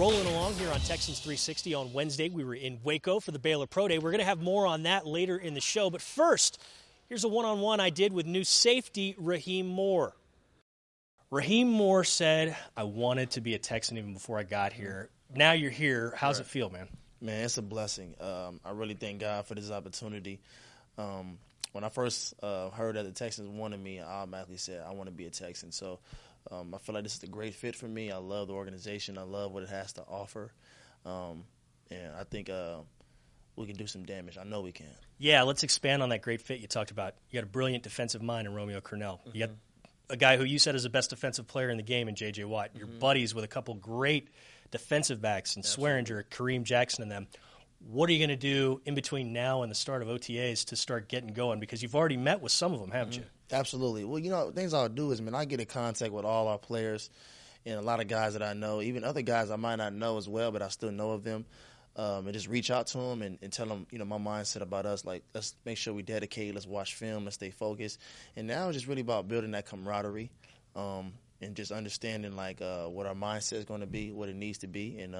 Rolling along here on Texans 360 on Wednesday. We were in Waco for the Baylor Pro Day. We're going to have more on that later in the show. But first, here's a one-on-one I did with new safety Raheem Moore. Raheem Moore said, I wanted to be a Texan even before I got here. Now you're here. How's it feel, man? Man, it's a blessing. I really thank God for this opportunity. When I first heard that the Texans wanted me, I automatically said I want to be a Texan. So I feel like this is a great fit for me. I love the organization. I love what it has to offer. And I think we can do some damage. I know we can. Yeah, let's expand on that great fit you talked about. You got a brilliant defensive mind in Romeo Cornell. You got a guy who you said is the best defensive player in the game in J.J. Watt. You're buddies with a couple great defensive backs and Swearinger, Kareem Jackson and them. What are you going to do in between now and the start of OTAs to start getting going? Because you've already met with some of them, haven't you? Absolutely. Well, things I'll do is, I get in contact with all our players and a lot of guys that I know, even other guys I might not know as well, but I still know of them, and just reach out to them and tell them, my mindset about us. Like, let's make sure we dedicate, let's watch film, let's stay focused. And now it's just really about building that camaraderie and just understanding, what our mindset is going to be, what it needs to be, and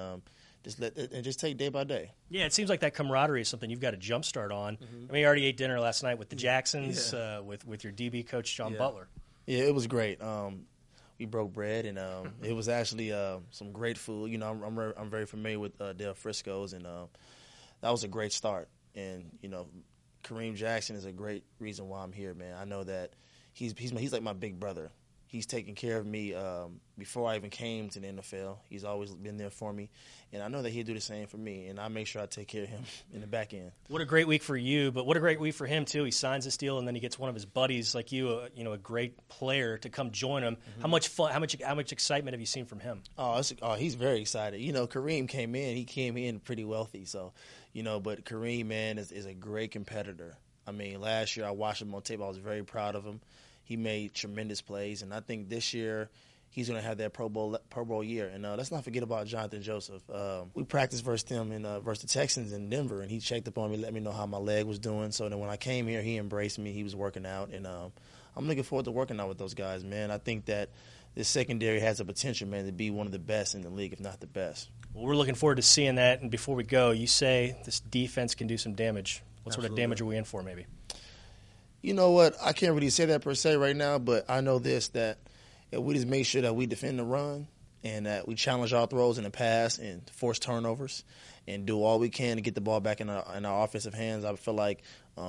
just take day by day. Yeah, it seems like that camaraderie is something you've got a jump start on. You already ate dinner last night with the Jacksons, with your DB coach, John Butler. Yeah, it was great. We broke bread, and it was actually some great food. I'm very familiar with Del Frisco's, and that was a great start. And, Kareem Jackson is a great reason why I'm here, man. I know that he's like my big brother. He's taken care of me before I even came to the NFL. He's always been there for me. And I know that he'll do the same for me, and I make sure I take care of him in the back end. What a great week for you, but what a great week for him, too. He signs this deal, and then he gets one of his buddies like you, a great player, to come join him. How much fun, how much excitement have you seen from him? He's very excited. Kareem came in pretty wealthy. So, but Kareem, man, is a great competitor. Last year I watched him on tape. I was very proud of him. He made tremendous plays, and I think this year he's going to have that Pro Bowl year. And let's not forget about Jonathan Joseph. We practiced versus them versus the Texans in Denver, and he checked up on me, let me know how my leg was doing. So then when I came here, he embraced me. He was working out, and I'm looking forward to working out with those guys, man. I think that this secondary has the potential, man, to be one of the best in the league, if not the best. Well, we're looking forward to seeing that. And before we go, you say this defense can do some damage. What sort of damage are we in for, maybe? You know what? I can't really say that per se right now, but I know this, that if we just make sure that we defend the run and that we challenge our throws in the pass and force turnovers and do all we can to get the ball back in our offensive hands, I feel like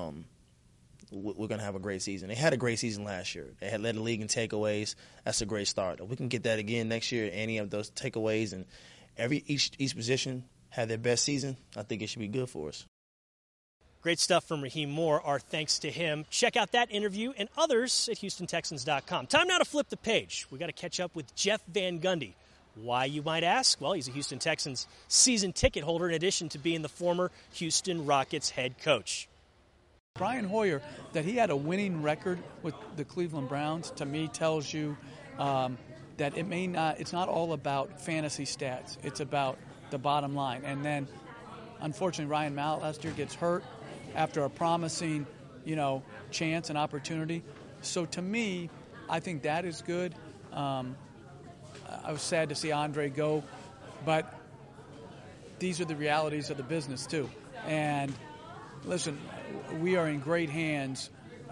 we're going to have a great season. They had a great season last year. They had led the league in takeaways. That's a great start. If we can get that again next year, any of those takeaways, and each position had their best season, I think it should be good for us. Great stuff from Raheem Moore. Our thanks to him. Check out that interview and others at HoustonTexans.com. Time now to flip the page. We got to catch up with Jeff Van Gundy. Why, you might ask? Well, he's a Houston Texans season ticket holder in addition to being the former Houston Rockets head coach. Brian Hoyer, that he had a winning record with the Cleveland Browns, to me tells you that it's not all about fantasy stats. It's about the bottom line. And then, unfortunately, Ryan Mallett last year gets hurt after a promising, chance and opportunity. So to me, I think that is good. I was sad to see Andre go, but these are the realities of the business too. And listen, we are in great hands.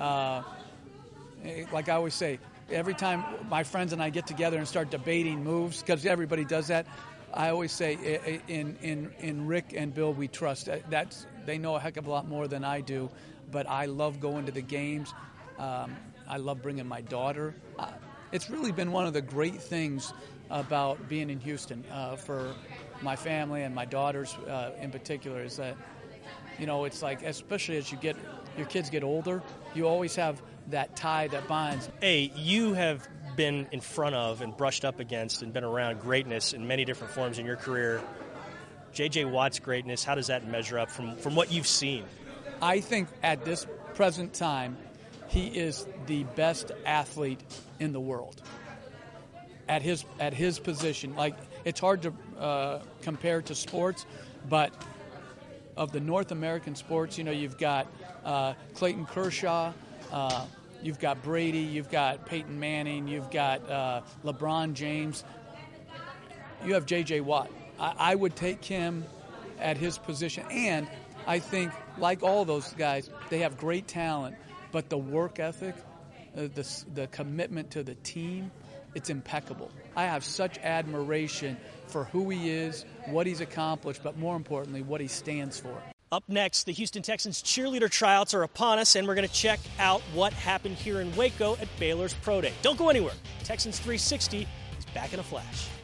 Like I always say, every time my friends and I get together and start debating moves, because everybody does that, I always say in Rick and Bill we trust. They know a heck of a lot more than I do, but I love going to the games. I love bringing my daughter. It's really been one of the great things about being in Houston for my family and my daughters in particular is that, it's like, especially as your kids get older, you always have that tie that binds. Hey, you have been in front of and brushed up against and been around greatness in many different forms in your career. J.J. Watt's greatness, how does that measure up from what you've seen? I think at this present time, he is the best athlete in the world at his position. Like, it's hard to compare to sports, but of the North American sports, you've got Clayton Kershaw, you've got Brady, you've got Peyton Manning, you've got LeBron James, you have J.J. Watt. I would take Kim at his position. And I think, like all those guys, they have great talent, but the work ethic, the commitment to the team, it's impeccable. I have such admiration for who he is, what he's accomplished, but more importantly, what he stands for. Up next, the Houston Texans cheerleader tryouts are upon us, and we're going to check out what happened here in Waco at Baylor's Pro Day. Don't go anywhere. Texans 360 is back in a flash.